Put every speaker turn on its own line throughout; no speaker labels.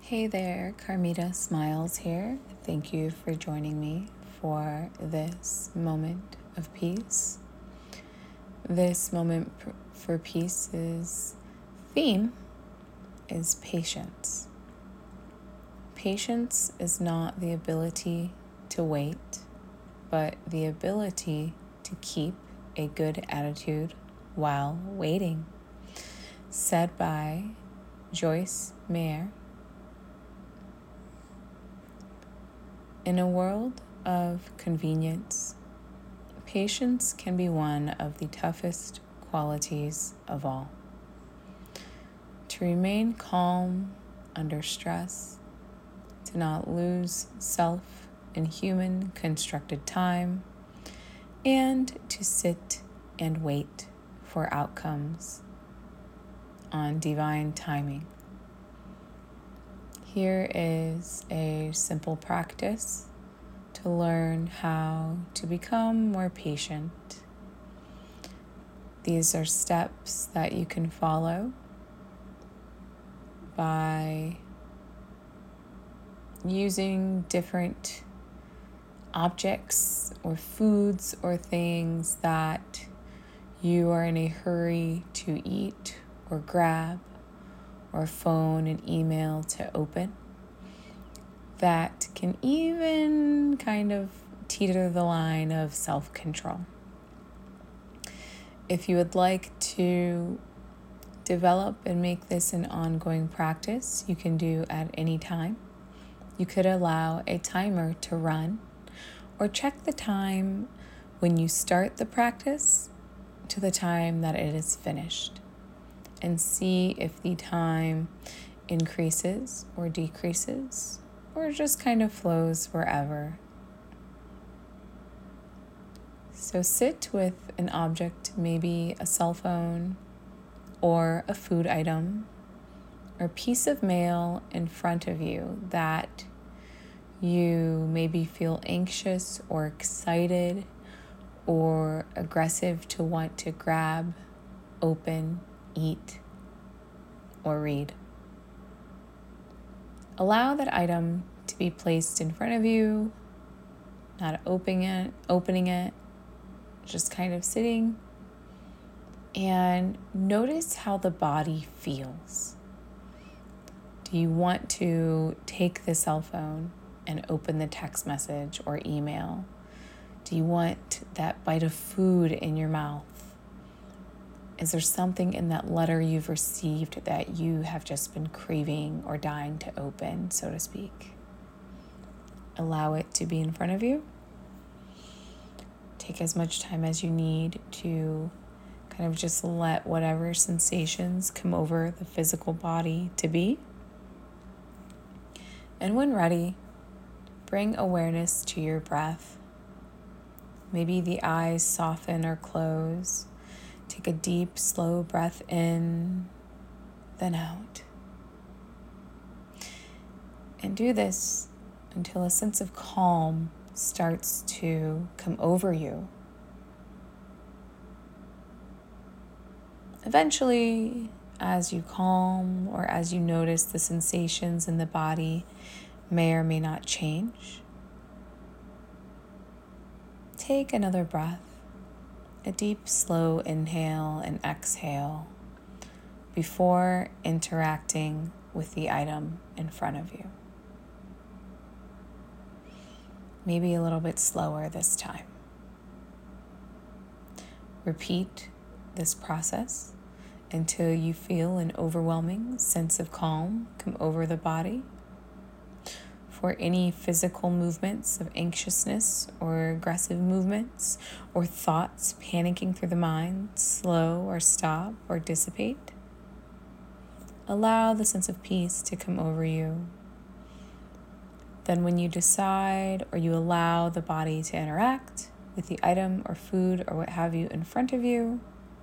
Hey there, Carmita Smiles here. Thank you for joining me for this moment of peace. This moment for peace's theme is patience. Patience is not the ability to wait, but the ability to keep a good attitude while waiting. Said by Joyce Meyer. In a world of convenience, patience can be one of the toughest qualities of all. To remain calm under stress, to not lose self in human constructed time, and to sit and wait for outcomes on divine timing. Here is a simple practice to learn how to become more patient. These are steps that you can follow by using different objects or foods or things that you are in a hurry to eat or grab, or phone and email to open, that can even kind of teeter the line of self-control. If you would like to develop and make this an ongoing practice, you can do at any time. You could allow a timer to run or check the time when you start the practice to the time that it is finished, and see if the time increases or decreases or just kind of flows wherever. So sit with an object, maybe a cell phone or a food item or piece of mail in front of you that you maybe feel anxious or excited or aggressive to want to grab, open, eat, or read. Allow that item to be placed in front of you, not opening it, just kind of sitting, and notice how the body feels. Do you want to take the cell phone and open the text message or email? Do you want that bite of food in your mouth? Is there something in that letter you've received that you have just been craving or dying to open, so to speak? Allow it to be in front of you. Take as much time as you need to kind of just let whatever sensations come over the physical body to be. And when ready, bring awareness to your breath. Maybe the eyes soften or close. Take a deep, slow breath in, then out. And do this until a sense of calm starts to come over you. Eventually, as you calm or as you notice the sensations in the body may or may not change, take another breath. A deep, slow inhale and exhale before interacting with the item in front of you. Maybe a little bit slower this time. Repeat this process until you feel an overwhelming sense of calm come over the body. For any physical movements of anxiousness or aggressive movements or thoughts panicking through the mind, slow or stop or dissipate. Allow the sense of peace to come over you. Then when you decide or you allow the body to interact with the item or food or what have you in front of you,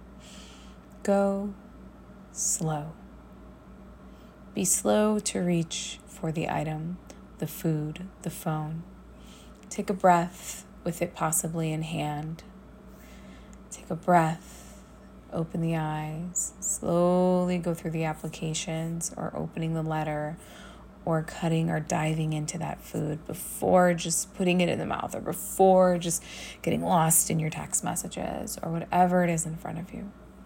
go slow. Be slow to reach for the item, the food, the phone. Take a breath with it possibly in hand. Take a breath, open the eyes, slowly go through the applications or opening the letter or cutting or diving into that food before just putting it in the mouth, or before just getting lost in your text messages, or whatever it is in front of you.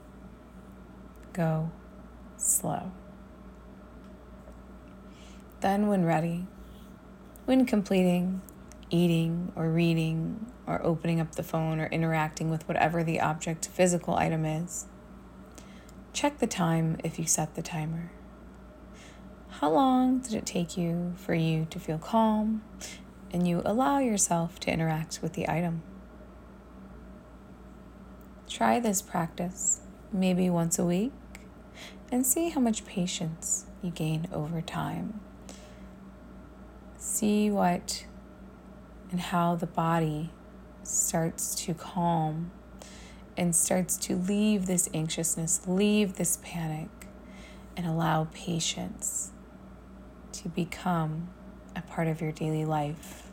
Go slow. Then when ready, when completing, eating or reading or opening up the phone or interacting with whatever the object, physical item is, check the time if you set the timer. How long did it take you for you to feel calm and you allow yourself to interact with the item? Try this practice maybe once a week and see how much patience you gain over time. See what and how the body starts to calm and starts to leave this anxiousness, leave this panic, and allow patience to become a part of your daily life.